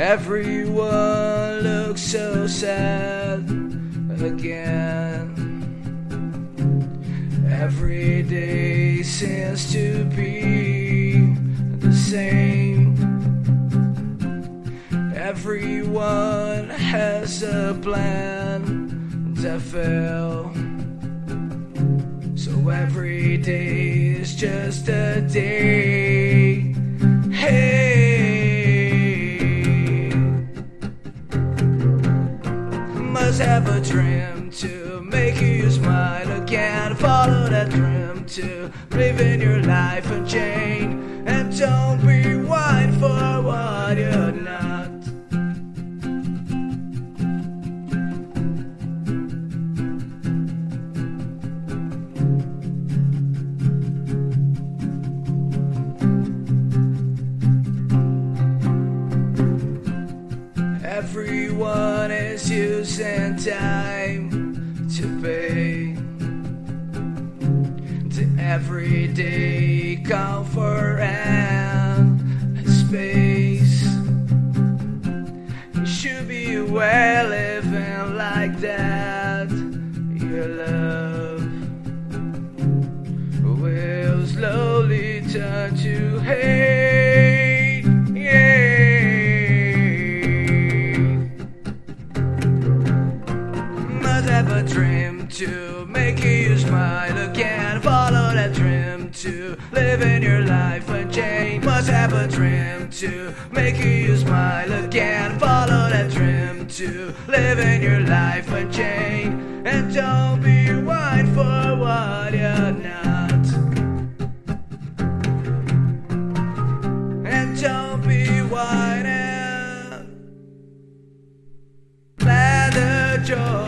Everyone looks so sad again. Every day seems to be the same. Everyone has a plan that fail. So every day is just a day. Hey, must have a dream to make you smile again. Follow that dream to live in your life and change. And don't rewind for what you're not. Everyone is using time to pay to everyday comfort and space. You should be well living like that. Your love will slowly turn to hate. Yeah. Have a dream to make you smile again. Follow that dream to live in your life and change. Must have a dream to make you smile again. Follow that dream to live in your life and change. And don't be white for what you're not. And don't be white and let the joy